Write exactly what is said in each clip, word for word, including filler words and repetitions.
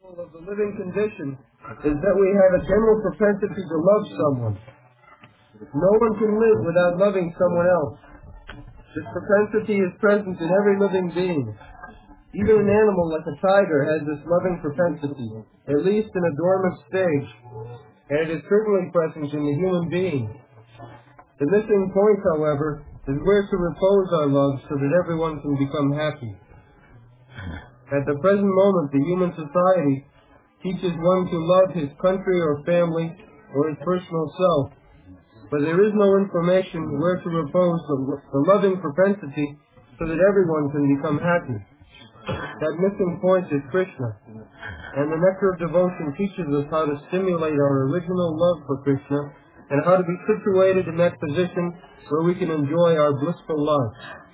of the living condition is that we have a general propensity to love someone. No one can live without loving someone else. This propensity is present in every living being. Even an animal like a tiger has this loving propensity, at least in a dormant stage, and it is certainly present in the human being. The missing point, however, is where to repose our love so that everyone can become happy. At the present moment, the human society teaches one to love his country or family or his personal self, but there is no information where to repose the, the loving propensity so that everyone can become happy. That missing point is Krishna, and the Nectar of Devotion teaches us how to stimulate our original love for Krishna and how to be situated in that position where we can enjoy our blissful love.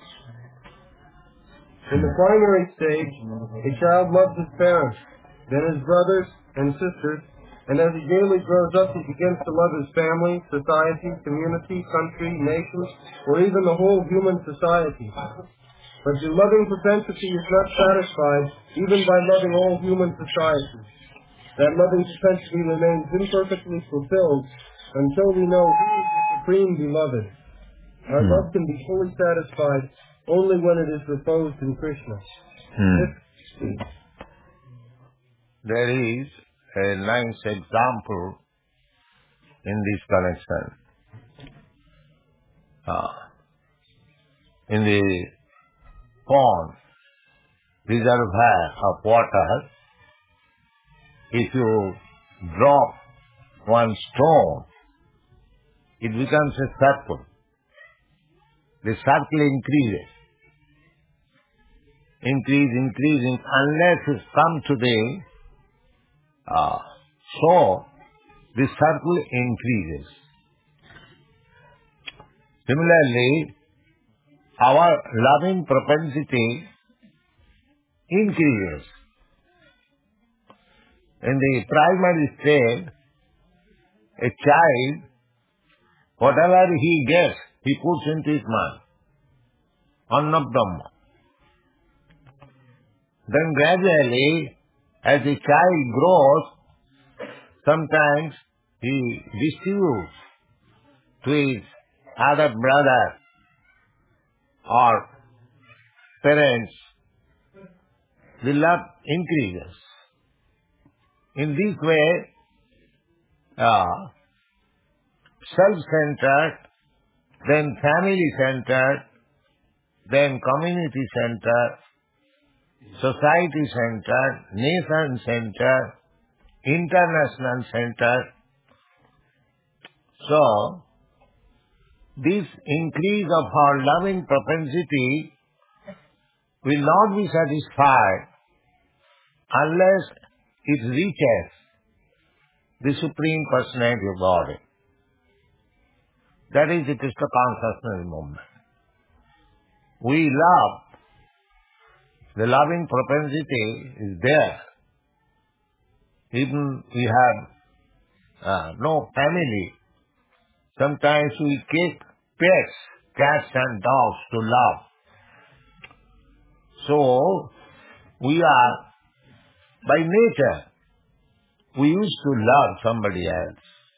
In the primary stage, a child loves his parents, then his brothers and sisters, and as he daily grows up, he begins to love his family, society, community, country, nation, or even the whole human society. But the loving propensity is not satisfied even by loving all human society. That loving propensity remains imperfectly fulfilled until we know who is the supreme beloved. Our love can be fully satisfied only when it is reposed in Krishna. Hmm. There is a nice example in this connection. Uh, in the pond, reservoir of water, if you drop one stone, it becomes a circle. The circle increases. Increase, increasing, unless it comes to the uh, shore, the circle increases. Similarly, our loving propensity increases. In the primary stage, a child, whatever he gets, he puts into his mind. Anna Brahma. Then gradually, as the child grows, sometimes he distributes to his other brother or parents. The love increases. In this way, uh, self-centered, then family-centered, then community-centered, society-centered, nation-centered, international-centered. So, this increase of our loving propensity will not be satisfied unless it reaches the Supreme Personality of Godhead. That is the Krishna consciousness movement. We love. The loving propensity is there. Even we have uh, no family. Sometimes we keep pets, cats and dogs to love. So, we are, by nature, we used to love somebody else.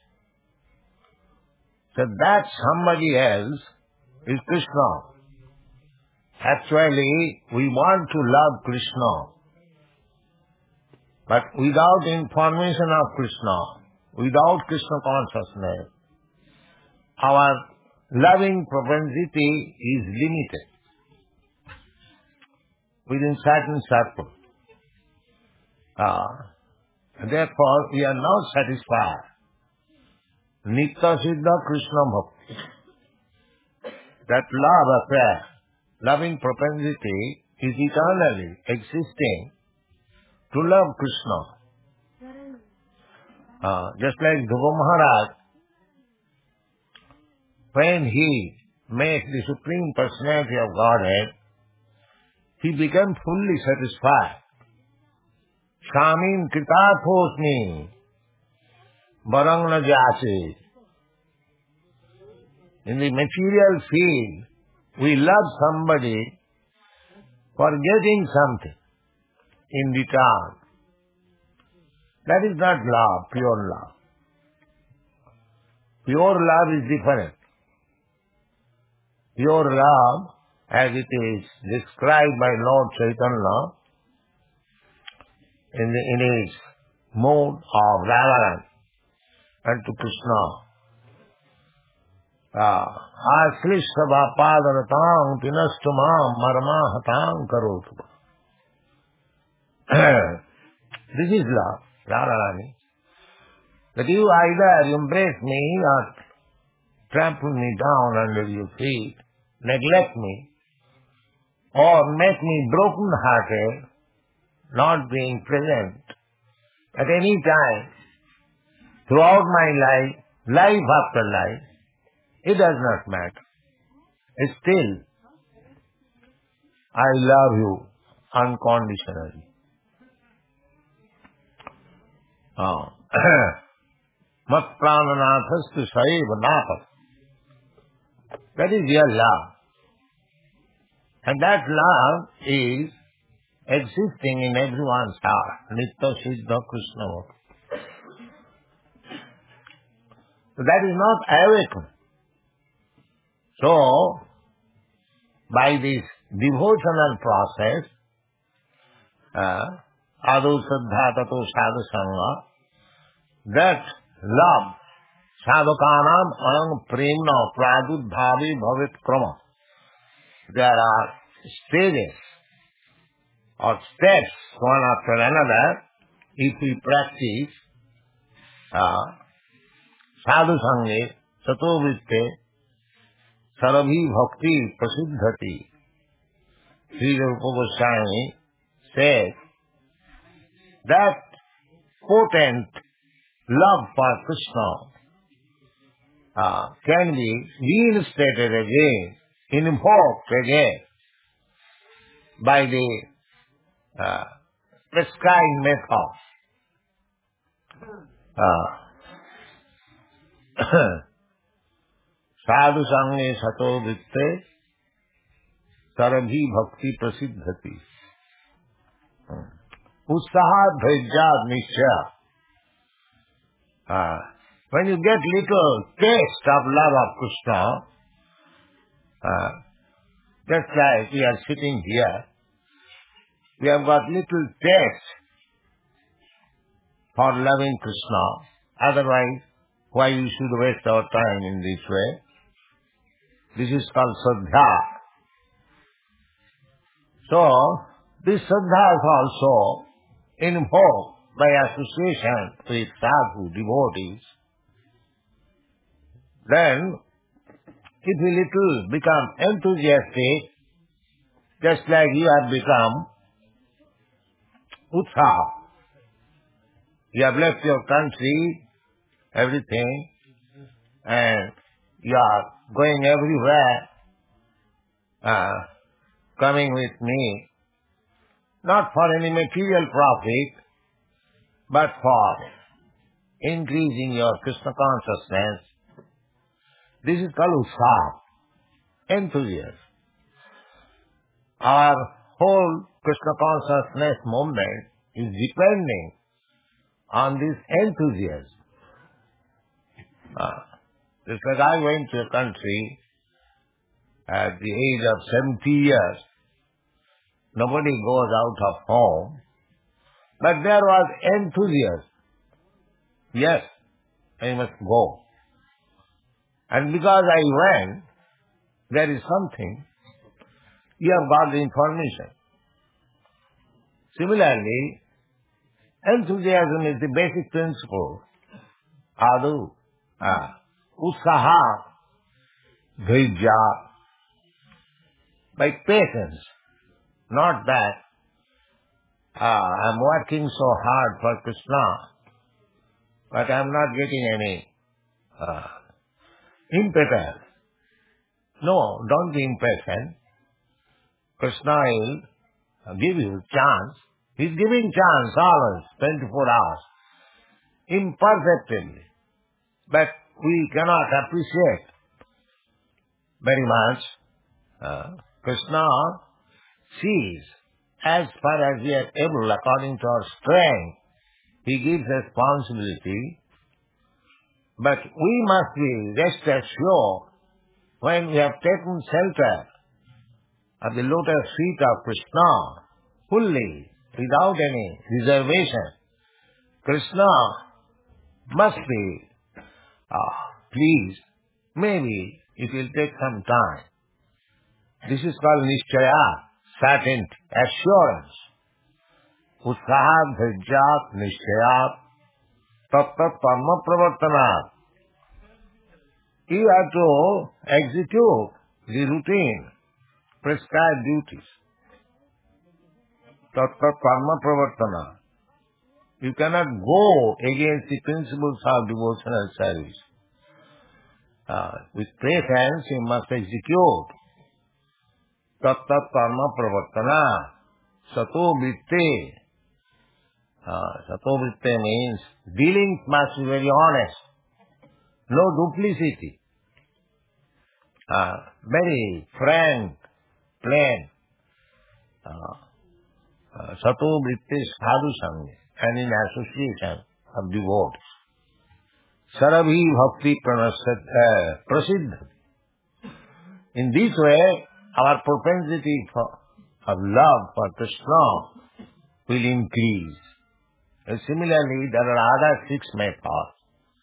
So that somebody else is Krishna. Actually, we want to love Krishna. But without information of Krishna, without Krishna consciousness, our loving propensity is limited within certain circle. Uh, therefore, we are not satisfied. Nitya Siddha Krishna Bhakti. That love affair, loving propensity is eternally existing to love Krishna. Uh, just like Dhruva Maharaj, when he met the Supreme Personality of Godhead, he became fully satisfied. Shamin kritāthosmi varang na jase. In the material field, we love somebody for getting something in return. That is not love, pure love. Pure love is different. Pure love, as it is described by Lord Chaitanya in, the, in his mode of reverence unto Krishna. Aslishvapadaratam tinastumam marmahatam karotu. This is love, Radharani. That you either embrace me or trample me down under your feet, neglect me, or make me broken-hearted, not being present at any time throughout my life, life after life, it does not matter. Still, I love you unconditionally. Oh. Mat prananathastu saiva napa. That is your love. And that love is existing in everyone's heart. Nitya Siddha Krishna. So that is not awakened. So, by this devotional process, adu saddha tato sadhu sangha, that love, sadhukanam anang premna pradudbhavi bhavit krama. There are stages or steps one after another if we practice uh, sadhu sange sato vitte sarabhi bhakti prasiddhati. Sri Rupa Goswami says that potent love for Krishna uh, can be reinstated again, invoked again by the uh, prescribed method. Uh, Sadhu sange sato vitte sarabhi bhakti prasiddhati. Utsaha dhajya nishya. Uh, when you get little taste of love of Krishna, uh, just like we are sitting here, we have got little taste for loving Krishna. Otherwise, why we should waste our time in this way? This is called Saddha. So, this Saddha is also invoked by association with sadhu, devotees. Then, if we little become enthusiastic, just like you have become utsaha. You have left your country, everything, and you are going everywhere, uh, coming with me, not for any material profit, but for increasing your Krishna consciousness. This is called utsaha, enthusiasm. Our whole Krishna consciousness movement is depending on this enthusiasm. Uh, just like I went to a country at the age of seventy years. Nobody goes out of home. But there was enthusiasm. Yes, I must go. And because I went, there is something. You have got the information. Similarly, enthusiasm is the basic principle. Adu, ah, utsaha, dhajya, by patience. Not that ah, I'm working so hard for Krishna, but I'm not getting any uh, impetus. No, don't be impatient. Krishna will give you chance. He's giving chance always, twenty-four hours, imperceptibly. But we cannot appreciate very much. Uh, Krishna sees as far as we are able, according to our strength, He gives responsibility, but we must be rest assured when we have taken shelter at the lotus feet of Krishna fully, without any reservation. Krishna must be uh, pleased. Maybe it will take some time. This is called nishchaya, certainty, assurance. Utsahat dhajjat nishchayat tattat karma pravartanat. You have to execute the routine, prescribed duties. Tattat karma pravartanat. You cannot go against the principles of devotional service. Uh, with patience you must execute. Tattat karma pravartana. Sato vritte. Uh, Sato vritte means dealings must be very honest. No duplicity. Uh, very frank, plain. Uh, uh, Sato vritte sadhu sangha, and in association of devotees. Sarabhi bhakti pranasat prasiddha. In this way, our propensity for, of love for Krishna will increase. And similarly, there are other six methods.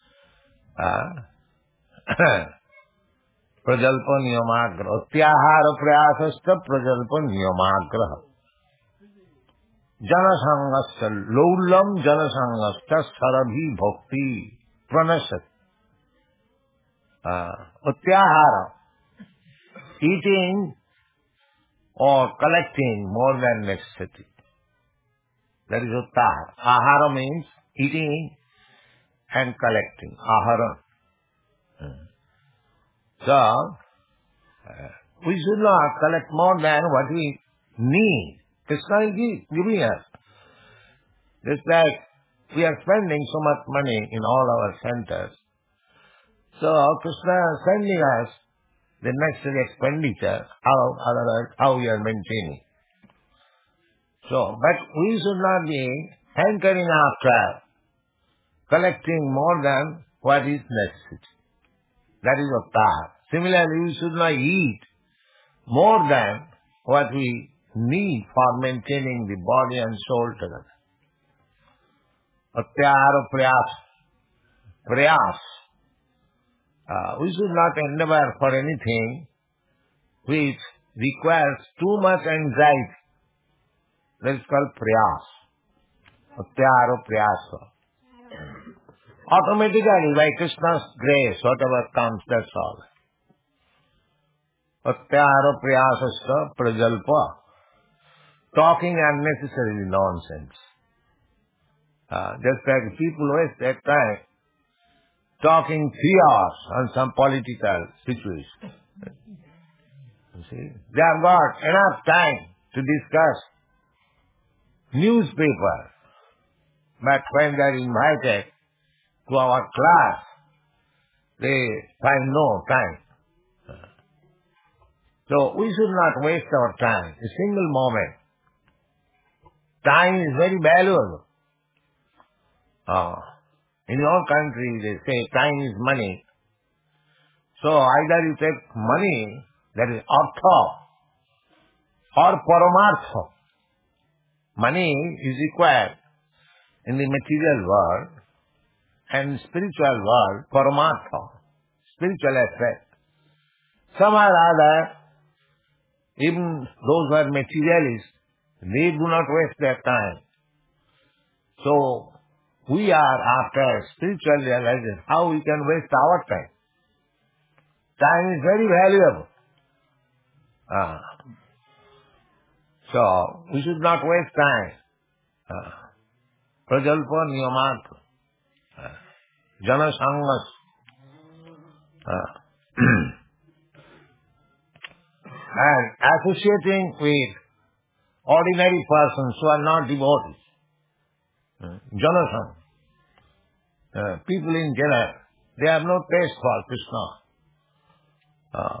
Uh, prajalpa niyamagraha. Utyahara prayasasta prajalpa niyamagraha. Janasangasya laulam janasangasya sarabhi bhakti pranasat. Uh, utyahara. Eating or collecting more than necessity. That is uttahara. Ahara means eating and collecting. Ahara. Hmm. So, uh, we should not collect more than what we need. Krishna is giving us. Just like we are spending so much money in all our centers. So Krishna is sending us the necessary expenditure, how, otherwise how we are maintaining. So, but we should not be hankering after collecting more than what is necessary. That is uttahara. Similarly, we should not eat more than what we need for maintaining the body and soul together. Atyahara prayas. Prayas. Uh, we should not endeavor for anything which requires too much anxiety. That is called prayas. Atyahara prayasa. Automatically, by Krishna's grace, whatever comes, that's all. Atyahara prayasasta prajalpa. Talking unnecessary nonsense. Uh, just like people waste their time talking three hours on some political situation. You see, they have got enough time to discuss newspaper, but when they are invited to our class, they find no time. So we should not waste our time, a single moment. Time is very valuable. Uh, in your country, they say time is money. So either you take money, that is artha, or paramartha. Money is required in the material world, and spiritual world, paramartha, spiritual aspect. Somehow or other, even those who are materialists, they do not waste their time. So, we are after spiritual realization, how we can waste our time. Time is very valuable. Ah. So, we should not waste time. Ah. Prajalpa niyamat. Ah. Jana sangas. Ah. And associating with ordinary persons who are not devotees. Janasang. Uh, people in general, they have no taste for Krishna. Uh,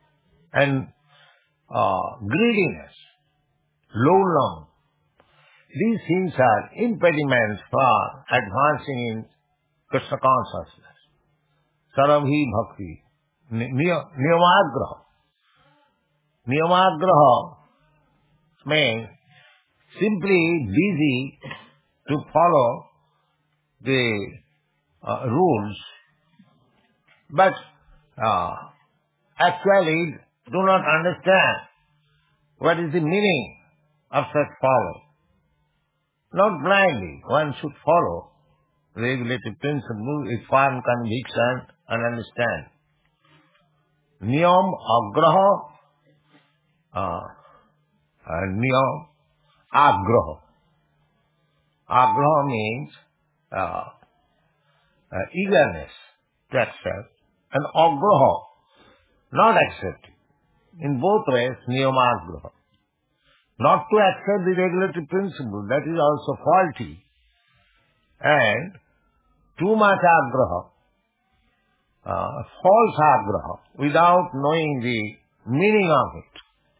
and uh, greediness, low long, these things are impediments for advancing in Krishna consciousness. Sarabhi bhakti. Niyamagraha. Niyamagraha means simply busy to follow the uh, rules, but uh, actually do not understand what is the meaning of such follow. Not blindly, one should follow regulative principle with firm conviction and understand. Niyam agraha, uh, uh, niyam agraha. Agraha means uh, uh, eagerness to accept, and agraha, not accepting. In both ways, niyamagraha. Not to accept the regulatory principle, that is also faulty. And too much agraha, uh, false agraha, without knowing the meaning of it,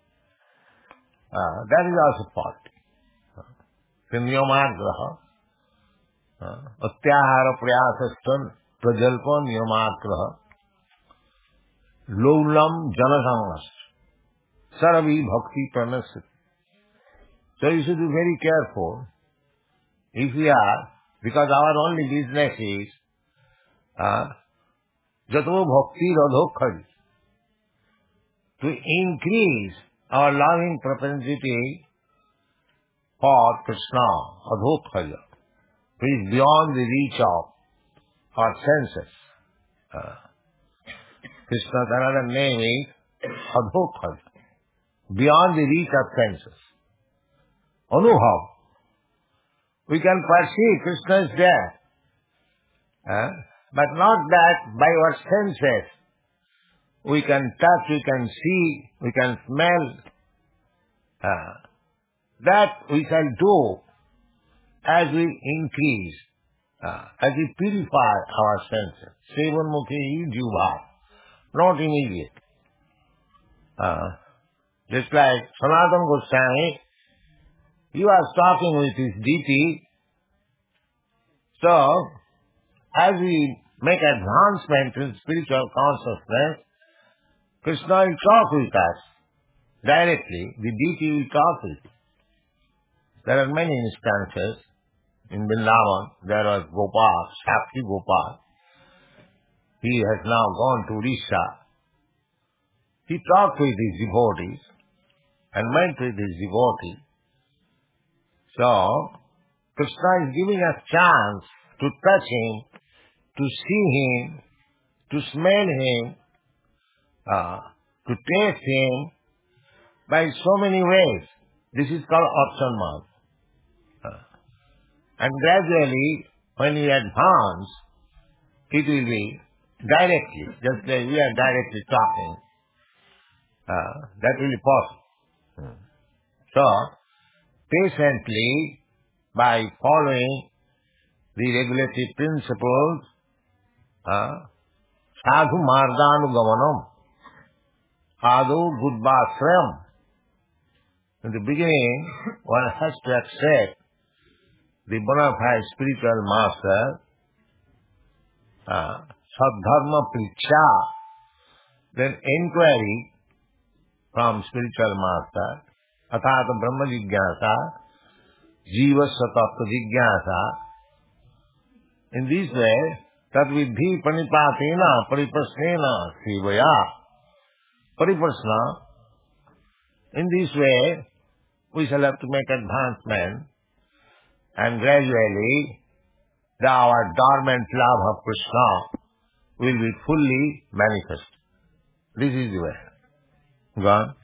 uh, that is also faulty. The niyamagraha, atyahara prayasastan prajalpa niyamagraha, laulam janasangas, sarabhi bhakti pranasati. So you should be very careful. If we are, because our only business is uh, jato bhakti radhokhari, to increase our loving propensity for Krishna, adhokhaya, which is beyond the reach of our senses. Uh, Krishna's another name is adhokhaya, beyond the reach of senses. Anubhav. We can perceive Krishna is there. Uh, but not that by our senses we can touch, we can see, we can smell. Uh, that we shall do as we increase, uh, as we purify our senses. Sevan mukhi jiva, not immediate. Uh, just like Sanatana Goswami, he was talking with his deity. So, as we make advancement in spiritual consciousness, Krishna will talk with us directly. The deity will talk with us. There are many instances. In Vrindavan, there was Gopal, Shakti Gopal. He has now gone to Orissa. He talked with his devotees and went with his devotees. So, Krishna is giving us chance to touch him, to see him, to smell him, uh, to taste him by so many ways. This is called Archanman. Uh, and gradually, when we advance, it will be directly, just like we are directly talking. Uh, that will be possible. So, patiently, by following the regulatory principles, uh, sadhu marganugamanam, adu buddhasrayam. In the beginning, one has to accept the bona fide spiritual master, uh, sadharma priksha, then inquiry from spiritual master, athata brahma jigyasa, jiva satattva jigyasa. In this way, tat vidhi panipatena pariprasnena sivaya. Pariprasna. In this way, we shall have to make advancement, and gradually the our dormant love of Krishna will be fully manifest. This is the way. Gone.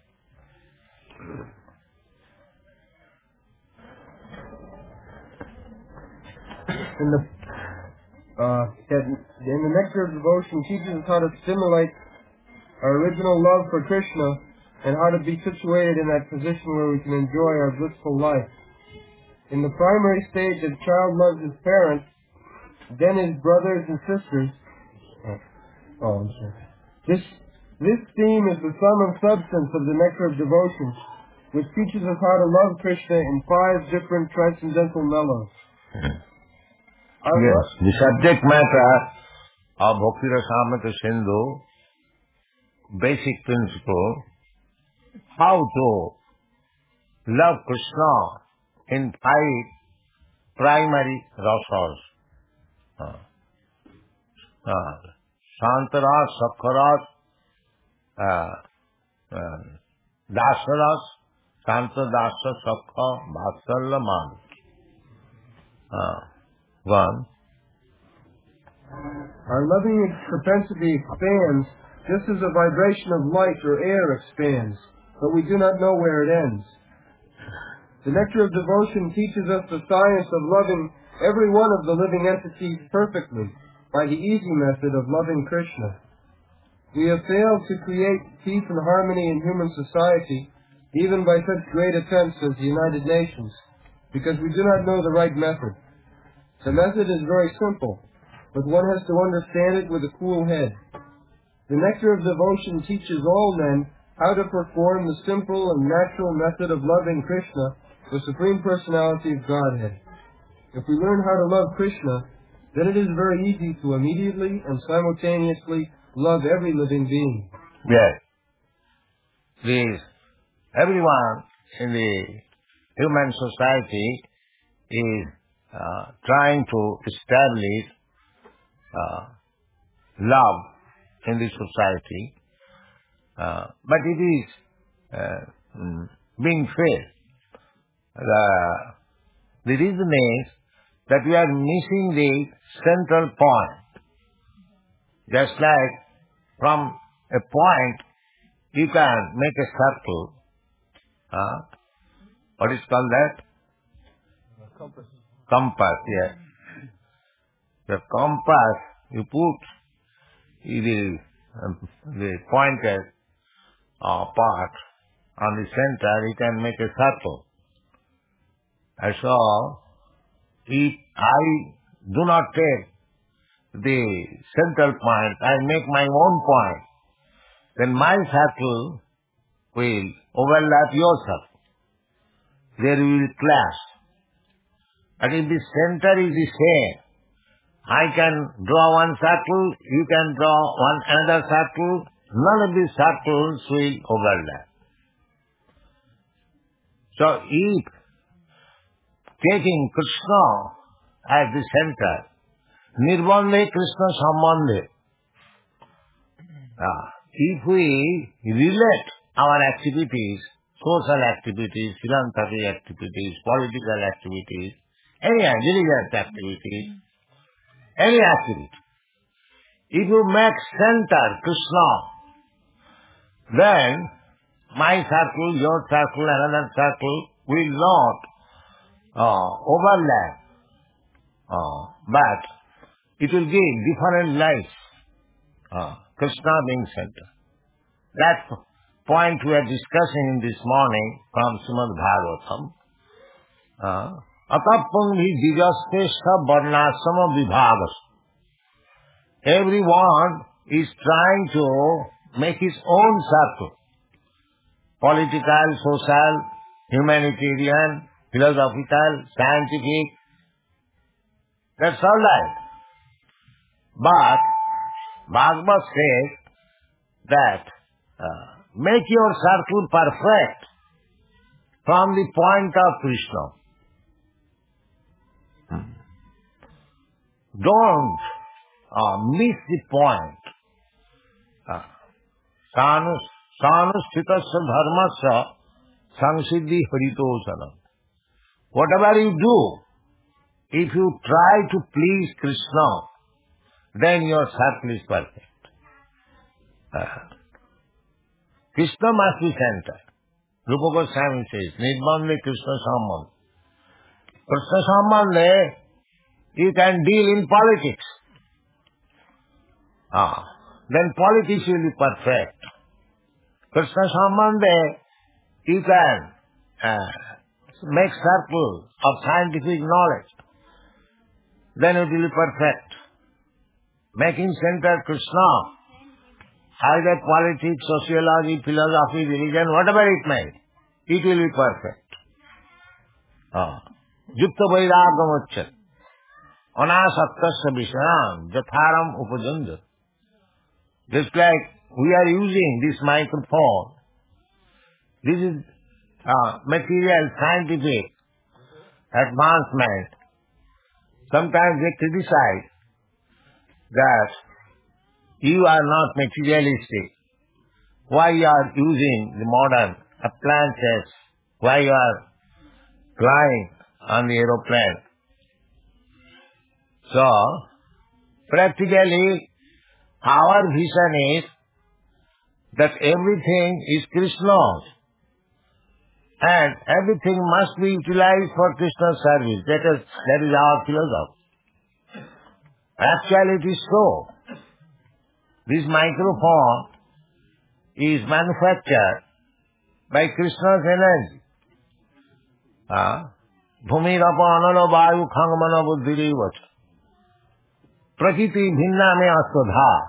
In the uh, that in the Nectar of Devotion teaches us how to stimulate our original love for Krishna and how to be situated in that position where we can enjoy our blissful life. In the primary stage, the child loves his parents, then his brothers and sisters. Oh, I'm sorry. This, this theme is the sum and substance of the Nectar of Devotion. which teaches us how to love Krishna in five different transcendental mellows. Our Yes, lo- the subject matter of Bhakti Rasamrita Sindhu, basic principle, how to love Krishna in five primary rasas. Uh, uh, Shantaras, Sakharas, uh, uh, Dasaras, Shanta, Dasa, Sakha, Vatsalya, Man. Uh, one. Our loving propensity expands just as a vibration of light or air expands, but we do not know where it ends. The nectar of devotion teaches us the science of loving every one of the living entities perfectly by the easy method of loving Krishna. We have failed to create peace and harmony in human society, even by such great attempts as the United Nations, because we do not know the right method. The method is very simple, but one has to understand it with a cool head. The nectar of devotion teaches all men how to perform the simple and natural method of loving Krishna, the Supreme Personality of Godhead. If we learn how to love Krishna, then it is very easy to immediately and simultaneously love every living being. Yes. Please, everyone in the human society is uh, trying to establish uh, love in the society, uh, but it is uh, mm, being failed. The, the reason is that we are missing the central point. Just like from a point you can make a circle. Uh, what is called that? Compass. Compass, yes. The compass you put the, um, the pointed uh, part on the center, you can make a circle. And so, if I do not take the central point, I make my own point, then my circle will overlap your circle. There will clash. But if the center is the same, I can draw one circle, you can draw one another circle, none of these circles will overlap. So if taking Krishna as the center, Nirbandhe Krishna Sambandhe, uh, if we relate our activities, social activities, philanthropic activities, political activities, any religious activities, any activity, if you make center Krishna, then my circle, your circle, another circle will not uh, overlap, uh, but it will give different lives. Uh, Krishna being center. That point we are discussing in this morning from Srimad Bhagavatam. Atapang bhi dijaste sab varnasama vibhagas. Everyone is trying to make his own circle. Political, social, humanitarian, philosophical, scientific. That's all right. But Bhagavad says that uh, make your circle perfect from the point of Krishna. Hmm. Don't uh, miss the point. Sanusthita dharmasya samsiddhi haritosana. Whatever you do, if you try to please Krishna, then your circle is perfect. Uh, Krishna must be center. Rupa Goswami says, Nirbandhe Krishna Sambandhe. Krishna Sambandhe, you can deal in politics. Ah, then politics will be perfect. Krishna Sambandhe, you can uh, make circle of scientific knowledge. Then it will be perfect. Making center Krishna, either politics, sociology, philosophy, religion, whatever it may, it will be perfect. Ah. Yukta vairagam uchyat. Anasaktasya vishayam jatharam upajanda. Just like we are using this microphone, this is uh, material scientific advancement. Sometimes they criticize that you are not materialistic. Why you are using the modern appliances? Why you are flying on the aeroplane? So, practically, our vision is that everything is Krishna's and everything must be utilized for Krishna's service. That is, that is our philosophy. Actually, it is so. This microphone is manufactured by Krishna's energy. Bhumirapa anala vayu khangmana buddhirivacha. Prakriti bhinna me aswadha.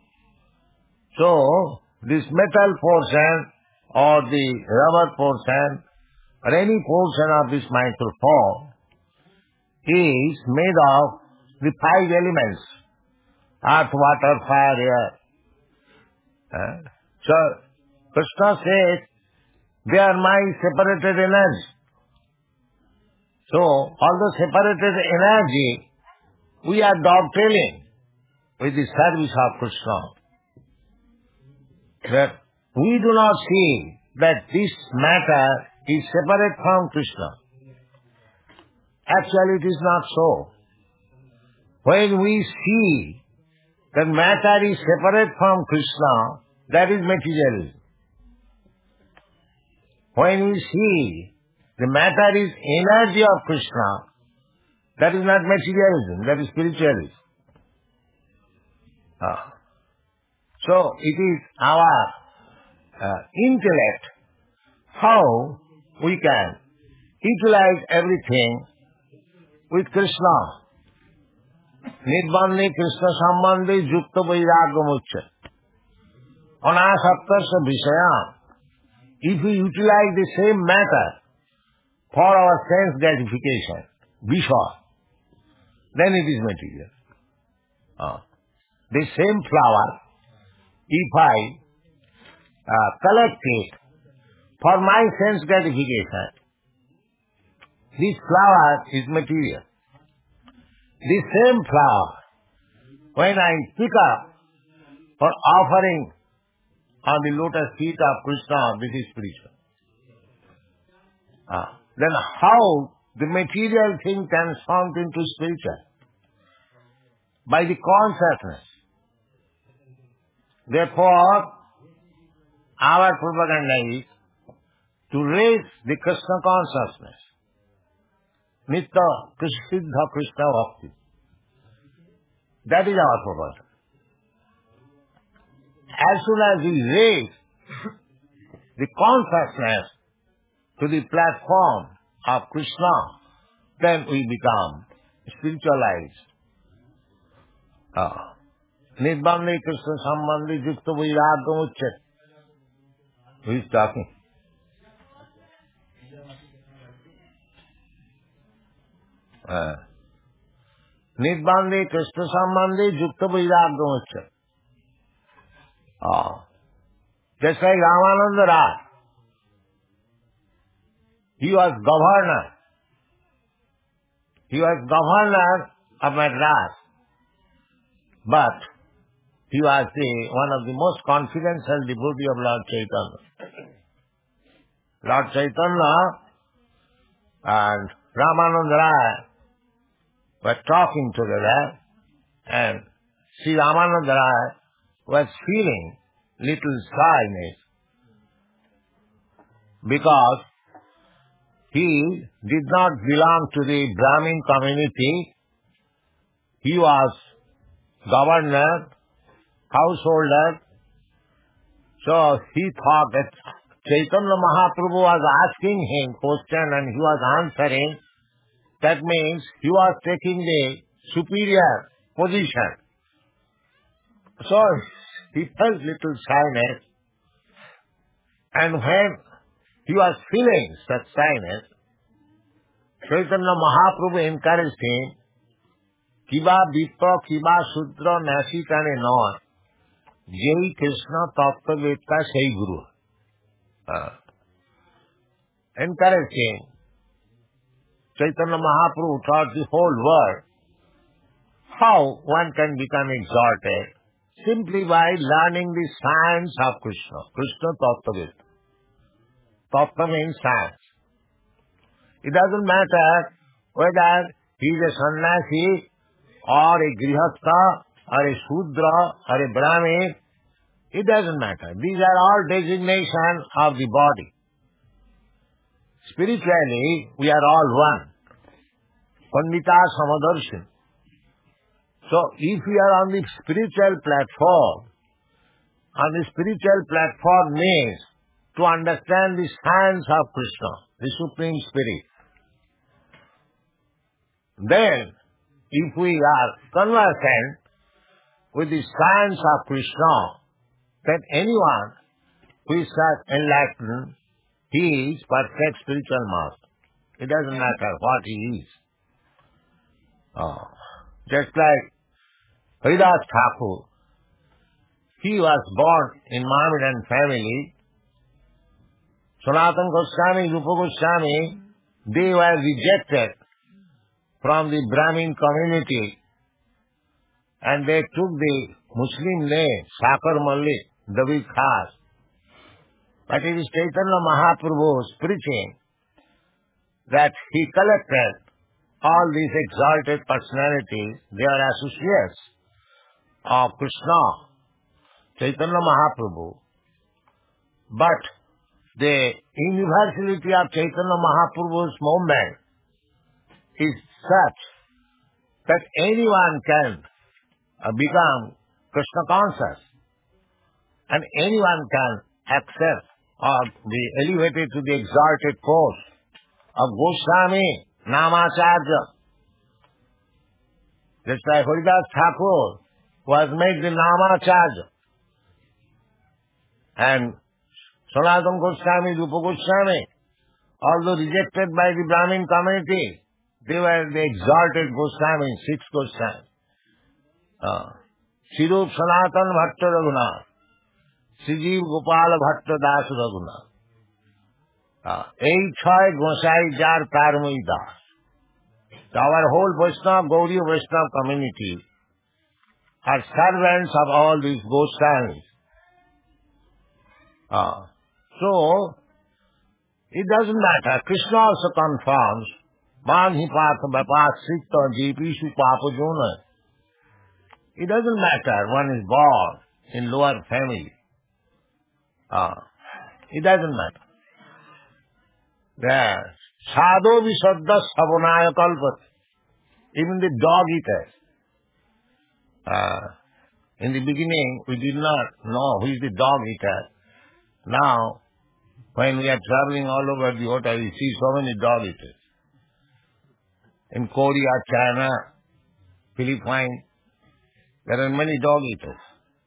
So, this metal portion or the rubber portion or any portion of this microphone is made of the five elements. Earth, water, fire, air. Uh, so, Krishna says, they are my separated energy. So, all the separated energy, we are dovetailing with the service of Krishna. That we do not see that this matter is separate from Krishna. Actually, it is not so. When we see that matter is separate from Krishna, that is materialism. When we see the matter is energy of Krishna, that is not materialism, that is spiritualism. Ah. So, it is our uh, intellect, how we can utilize everything with Krishna. Nirbandhe Krishna sambandhe yukta vairagam uchyat. Anasaktasya vishayam. If we utilize the same matter for our sense gratification, visha, then it is material. Uh, the same flower, if I uh, collect it for my sense gratification, this flower is material. The same flower, when I pick up for offering on the lotus feet of Krishna, this is spiritual. Uh, then how the material thing transformed into spiritual? By the consciousness. Therefore, our propaganda is to raise the Krishna consciousness. Nitya Siddha Krishna Bhakti. That is our propaganda. As soon as we raise the consciousness to the platform of Krishna, then we become spiritualized. Ah. Nirbandhe Krishna sambandhe yukta vairagam uchyat. Who is talking? Ah. Nirbandhe Krishna sambandhe yukta vairagam uchyat. Ah. Just like Ramananda Raj. He was governor. He was governor of Madras. But he was the, one of the most confidential devotee of Lord Chaitanya. Lord Chaitanya and Ramananda Raya were talking together, and Sri Ramananda Raya was feeling little shyness because he did not belong to the Brahmin community. He was governor, householder. So he thought that Chaitanya Mahaprabhu was asking him question and he was answering. That means he was taking the superior position. So he felt little shyness. And when he was feeling such shyness. Chaitanya Mahaprabhu encouraged him, Kiba Vipra, Kiba Sudra, Nasikane Noa, Jai Krishna Tattvavedta Sei Guru. Uh, encouraged him. Chaitanya Mahaprabhu taught the whole world how one can become exalted simply by learning the science of Krishna. Krishna Tattvavedta. Tattva means science. It doesn't matter whether he is a sannyasi or a grihastha or a shudra or a brahmin. It doesn't matter. These are all designations of the body. Spiritually, we are all one. Pandita Samadarshi. So, if we are on the spiritual platform, on the spiritual platform means to understand the science of Krishna, the Supreme Spirit. Then, if we are conversant with the science of Krishna, then anyone who is enlightened, he is perfect spiritual master. It doesn't matter what he is. Oh. Just like Haridas Thakur, he was born in Mohammedan family. Sanatana Goswami, Rupa Goswami, they were rejected from the Brahmin community and they took the Muslim name, Sakar Malik, David Khas. But it is Chaitanya Mahaprabhu's preaching that he collected all these exalted personalities, they are associates of Krishna, Chaitanya Mahaprabhu. But the universality of Chaitanya Mahaprabhu's movement is such that anyone can become Krishna conscious and anyone can accept or be elevated to the exalted post of Goswami, Namacharya. Just like Haridas Thakur was made the Namacharya. And Sanatana Goswami, Rupa Goswami, although rejected by the Brahmin community, they were the exalted Goswami, six Goswami. Uh, Shirup Sanatana Bhatta Raghunath, Sijiv Gopala Bhatta Das Raghunath. এই ছয় গোসাই যার তার মই Das. Our whole Vaishnava, Gaudiya Vaishnava community are servants of all these Goswamis. Uh, so, it doesn't matter. Krishna also confirms, Manhi Patha Bapasita Jeepishu Papajuna. It doesn't matter one is born in lower family. Uh, it doesn't matter. Yes. Sadho Visadda Savonaya Kalpat. Even the dog eaters. Uh, in the beginning, we did not know who is the dog eater. Now, when we are traveling all over the world, we see so many dog eaters. In Korea, China, Philippines, there are many dog eaters.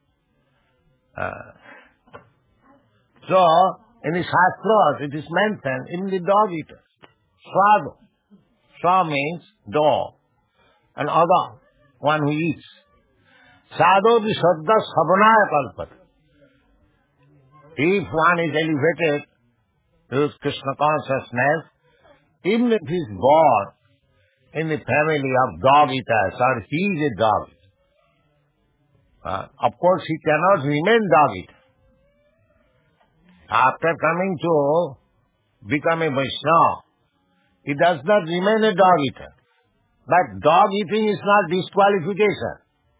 Uh, so, in the Shastras, it is mentioned in the dog eaters. Swado. Swa means dog. And Ada, one who eats. Sadho Visadda Savanaya Kalpat. If one is elevated to Krishna consciousness, even if he is born in the family of dog eaters, or he is a dog eater, uh, of course he cannot remain dog eater. After coming to become a Vaishnava, he does not remain a dog eater. But dog eating is not disqualification.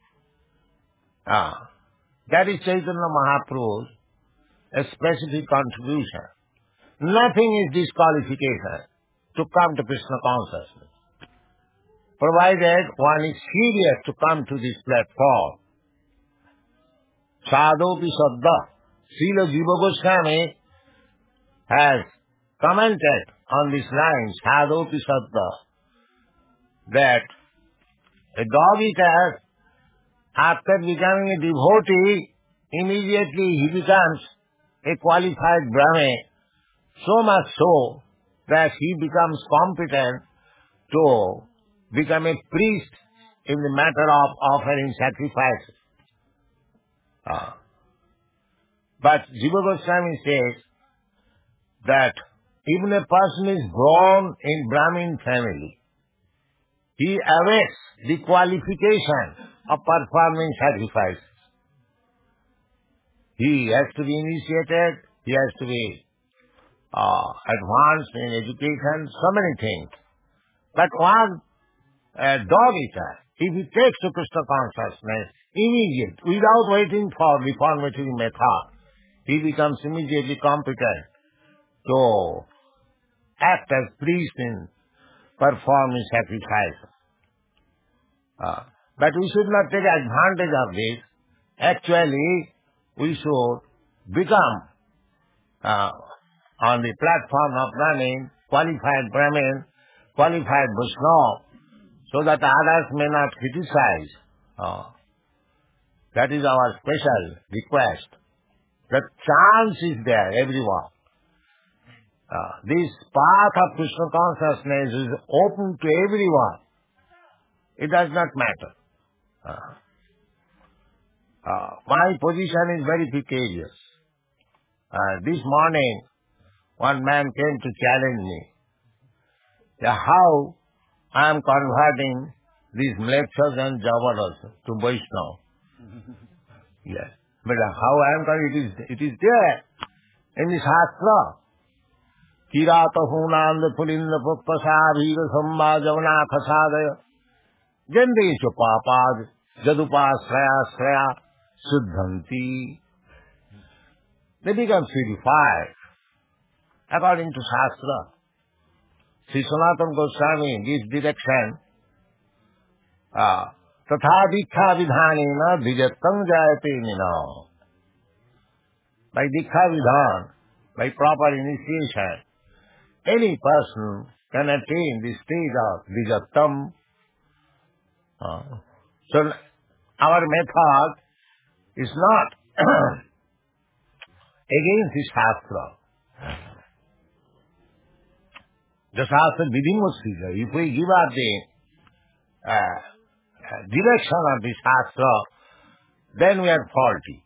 Ah, that is Chaitanya Mahaprabhu's a specific contribution. Nothing is disqualification to come to Krishna consciousness, provided one is serious to come to this platform. Sadhopi Saddha. Srila Jiva Goswami has commented on this line, Sadhopi Saddha, that a dog eater, after becoming a devotee, immediately he becomes a qualified Brahmin So much so that he becomes competent to become a priest in the matter of offering sacrifices. Uh, but Jiva Goswami says that even a person is born in Brahmin family, he awaits the qualification of performing sacrifices. He has to be initiated, he has to be uh, advanced in education, so many things. But one uh, dog eater, if he takes to Krishna consciousness, immediate, without waiting for reformatory method, he becomes immediately competent to act as priest in performing sacrifices. Uh, but we should not take advantage of this. Actually, we should become uh, on the platform of Brahmin, qualified Brahmin, qualified Vaishnava, so that others may not criticize. Uh, that is our special request. The chance is there, everyone. Uh, this path of Krishna consciousness is open to everyone. It does not matter. Uh, uh, my position is very precarious. Uh, this morning, one man came to challenge me. Yeah, how I am converting these mlechas and javaras to Vaishnava. Yes. But how I am converting, it is, it is there in the Shastra. Kirata hunanda pulinda puppasa bhiga samba javana khasadaya jandesha papad jadupasraya sraya siddhanti. They become purified according to Shastra. Sri Sanatana Goswami gives direction. Tatha dikha vidhanena dijattam jayate nina. By dikha vidhan, by proper initiation, any person can attain the state of dijattam. Uh, so our method is not against the Shastra. The Shastra vidhi. If we give up the uh, direction of the Shastra, then we are faulty.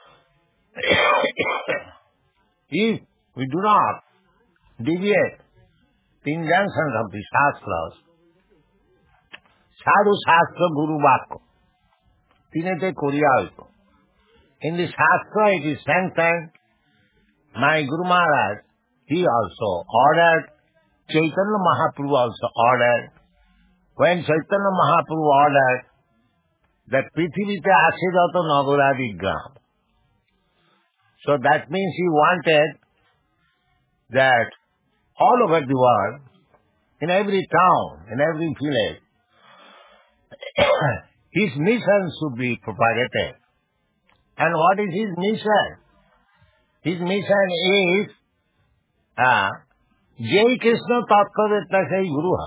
If we do not deviate the injunctions of the Shastras, Sadhu Shastra Guru Vakko, Tinete Kuriyalko. In the Shastra it is sanctioned. My Guru Maharaj, he also ordered, Chaitanya Mahaprabhu also ordered. When Chaitanya Mahaprabhu ordered that Prithivite Asidato Naguradi Gram. So that means he wanted that all over the world, in every town, in every village, his mission should be propagated. And what is his mission? His mission is uh, Jai Krishna Tattvavetna Sai Guruha.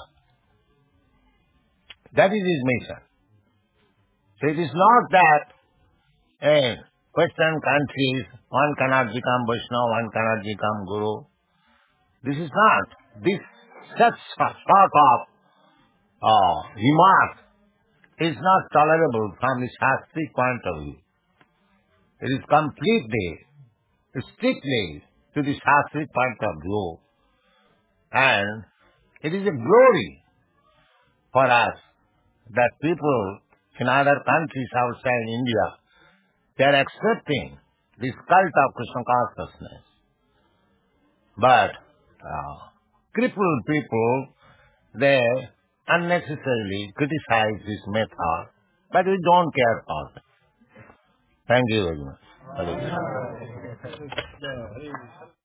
That is his mission. So it is not that in Western countries one cannot become Vaishnava, one cannot become Guru. This is not. This such sort of uh, remark is not tolerable from the Shastric point of view. It is completely, strictly to the Shastric point of view. And it is a glory for us that people in other countries outside India, they are accepting this cult of Krishna consciousness. But uh, crippled people, they unnecessarily criticize this method, but we don't care for it. Thank you very much. Hare Krishna.